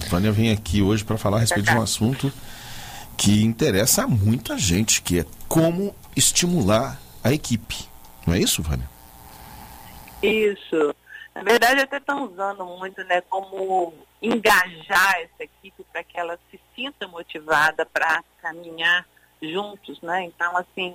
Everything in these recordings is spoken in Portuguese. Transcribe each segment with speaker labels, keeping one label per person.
Speaker 1: Vânia vem aqui hoje para falar a respeito de um assunto que interessa a muita gente, que é como estimular a equipe. Não é isso, Vânia?
Speaker 2: Isso. Na verdade, até estão usando muito, né, como engajar essa equipe para que ela se sinta motivada para caminhar juntos, né? Então, assim,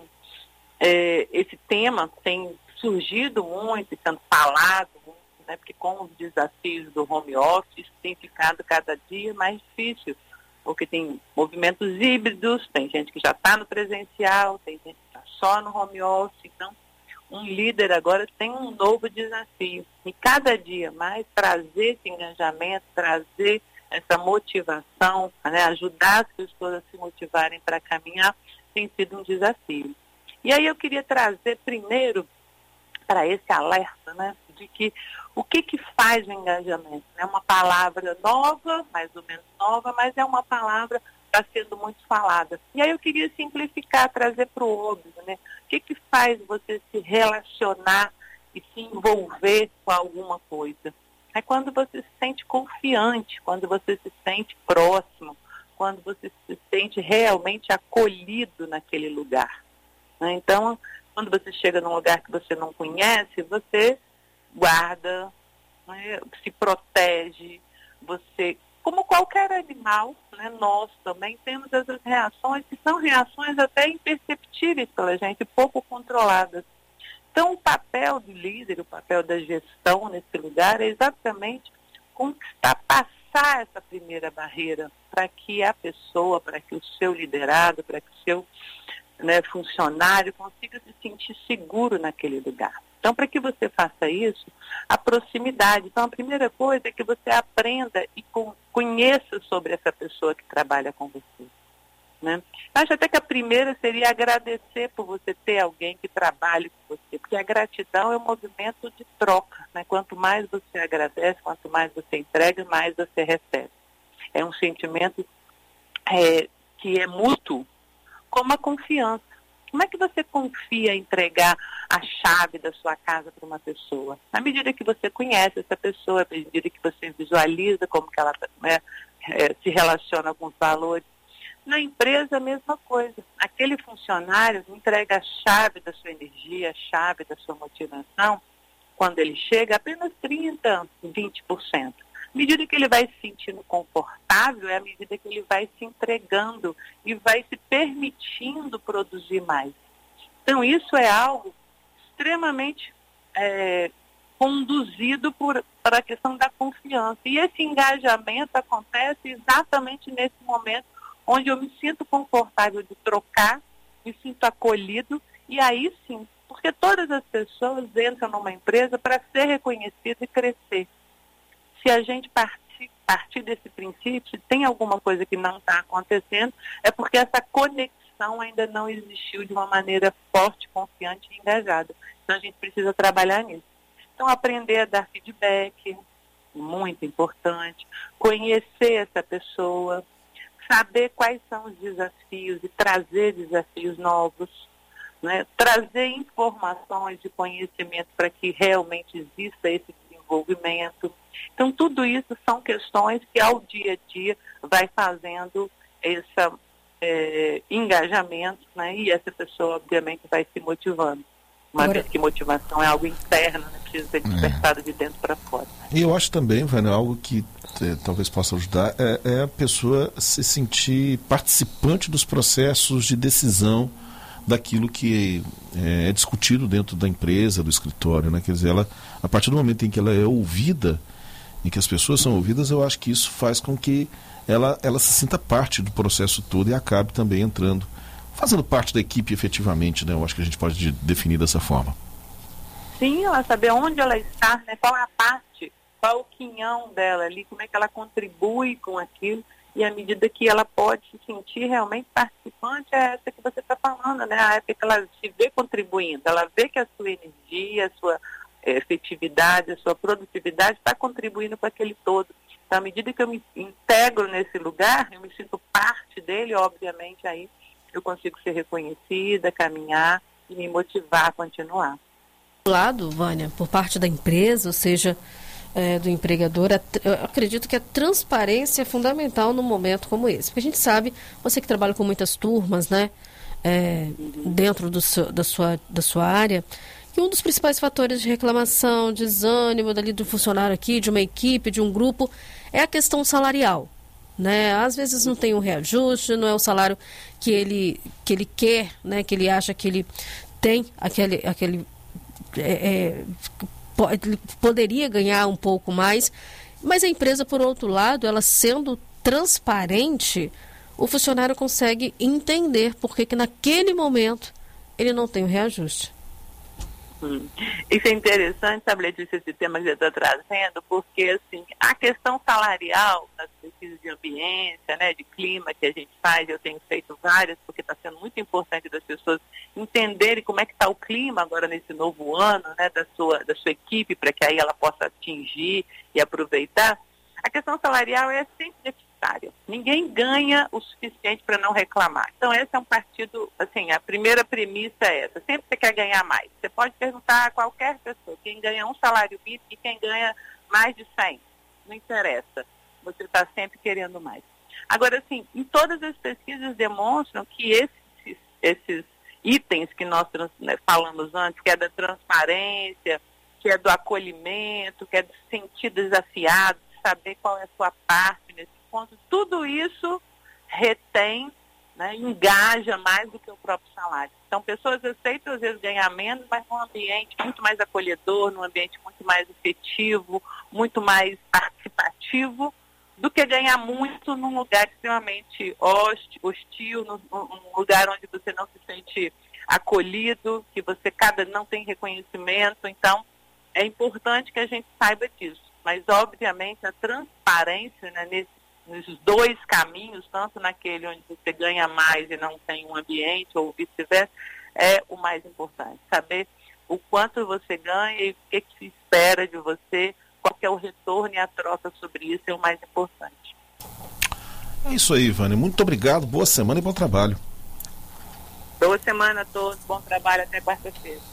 Speaker 2: esse tema tem surgido muito, sendo falado muito, né? Porque com os desafios do home office, tem ficado cada dia mais difícil, porque tem movimentos híbridos, tem gente que já está no presencial, tem gente que está só no home office, então um líder agora tem um novo desafio. E cada dia mais trazer esse engajamento, trazer essa motivação, né, ajudar as pessoas a se motivarem para caminhar, tem sido um desafio. E aí eu queria trazer primeiro para esse alerta, né, de que o que faz o engajamento? É uma palavra nova, mais ou menos nova, mas é uma palavra que está sendo muito falada. E aí eu queria simplificar, trazer para o óbvio, né? O que faz você se relacionar e se envolver com alguma coisa? É quando você se sente confiante, quando você se sente próximo, quando você se sente realmente acolhido naquele lugar, né? Então, quando você chega num lugar que você não conhece, você guarda, né, se protege, você, como qualquer animal, né, nós também temos essas reações que são reações até imperceptíveis pela gente, pouco controladas. Então, o papel do líder, o papel da gestão nesse lugar é exatamente conquistar, passar essa primeira barreira para que a pessoa, para que o seu liderado, para que o seu, né, funcionário consiga se sentir seguro naquele lugar. Então, para que você faça isso, a proximidade. Então, a primeira coisa é que você aprenda e conheça sobre essa pessoa que trabalha com você, né? Acho até que a primeira seria agradecer por você ter alguém que trabalhe com você, porque a gratidão é um movimento de troca, né? Quanto mais você agradece, quanto mais você entrega, mais você recebe. É um sentimento que é mútuo, como a confiança. Como é que você confia em entregar a chave da sua casa para uma pessoa? Na medida que você conhece essa pessoa, na medida que você visualiza como que ela, né, se relaciona com os valores. Na empresa, a mesma coisa. Aquele funcionário entrega a chave da sua energia, a chave da sua motivação, quando ele chega, apenas 30%, 20%. À medida que ele vai se sentindo confortável, é à medida que ele vai se entregando e vai se permitindo produzir mais. Então, isso é algo extremamente conduzido para a questão da confiança. E esse engajamento acontece exatamente nesse momento onde eu me sinto confortável de trocar, me sinto acolhido, e aí sim, porque todas as pessoas entram numa empresa para ser reconhecido e crescer. Se a gente partir desse princípio, se tem alguma coisa que não está acontecendo, é porque essa conexão ainda não existiu de uma maneira forte, confiante e engajada. Então a gente precisa trabalhar nisso. Então aprender a dar feedback, muito importante, conhecer essa pessoa, saber quais são os desafios e trazer desafios novos, né? Trazer informações de conhecimento para que realmente exista esse desenvolvimento. Então, tudo isso são questões que, ao dia a dia, vai fazendo esse engajamento, né? E essa pessoa, obviamente, vai se motivando. Uma vez que motivação é algo interno, né? Precisa ser despertado de dentro para fora.
Speaker 1: E eu acho também, Vânia, algo que talvez possa ajudar, é a pessoa se sentir participante dos processos de decisão daquilo que é discutido dentro da empresa, do escritório, né? Quer dizer, ela, a partir do momento em que ela é ouvida, em que as pessoas são ouvidas, eu acho que isso faz com que ela se sinta parte do processo todo e acabe também entrando, fazendo parte da equipe efetivamente, né? Eu acho que a gente pode definir dessa forma.
Speaker 2: Sim, ela saber onde ela está, né? Qual é a parte, qual é o quinhão dela ali, como é que ela contribui com aquilo. E à medida que ela pode se sentir realmente participante, é essa que você está falando, né? A época que ela se vê contribuindo, ela vê que a sua energia, a sua efetividade, a sua produtividade está contribuindo para aquele todo. Então, à medida que eu me integro nesse lugar, eu me sinto parte dele, obviamente, aí eu consigo ser reconhecida, caminhar e me motivar a continuar.
Speaker 3: Lado, Vânia, por parte da empresa, ou seja, do empregador. Eu acredito que a transparência é fundamental num momento como esse. Porque a gente sabe, você que trabalha com muitas turmas, né, dentro da sua área, que um dos principais fatores de reclamação, desânimo dali do funcionário aqui, de uma equipe, de um grupo, é a questão salarial. Né? Às vezes não tem um reajuste, não é o salário que ele quer, né? Que ele acha que ele tem, ele poderia ganhar um pouco mais, mas a empresa, por outro lado, ela sendo transparente, o funcionário consegue entender por que naquele momento ele não tem o reajuste.
Speaker 2: Isso é interessante, sabe, Letícia, esse tema que você está trazendo, porque assim, a questão salarial das pesquisas de ambiência, né, de clima que a gente faz, eu tenho feito várias, porque está sendo muito importante das pessoas entenderem como é que está o clima agora nesse novo ano, né, da sua equipe, para que aí ela possa atingir e aproveitar. A questão salarial é sempre deficitária. Ninguém ganha o suficiente para não reclamar. Então, esse é um partido, assim, a primeira premissa é essa. Sempre você quer ganhar mais. Você pode perguntar a qualquer pessoa, quem ganha um salário mínimo e quem ganha mais de 100. Não interessa. Você está sempre querendo mais. Agora, assim, em todas as pesquisas demonstram que esses itens que nós falamos antes, que é da transparência, que é do acolhimento, que é de se sentir desafiado, saber qual é a sua parte nesse ponto, tudo isso retém, né, engaja mais do que o próprio salário. Então, pessoas aceitam às vezes ganhar menos, mas num ambiente muito mais acolhedor, num ambiente muito mais efetivo, muito mais participativo, do que ganhar muito num lugar extremamente hostil, num lugar onde você não se sente acolhido, que você não tem reconhecimento. Então, é importante que a gente saiba disso. Mas, obviamente, a transparência, né, nesses dois caminhos, tanto naquele onde você ganha mais e não tem um ambiente, ou vice-versa, é o mais importante. Saber o quanto você ganha e o que se espera de você, qual que é o retorno e a troca sobre isso é o mais importante.
Speaker 1: É isso aí, Vânia. Muito obrigado, boa semana e bom trabalho.
Speaker 2: Boa semana a todos, bom trabalho, até quarta-feira.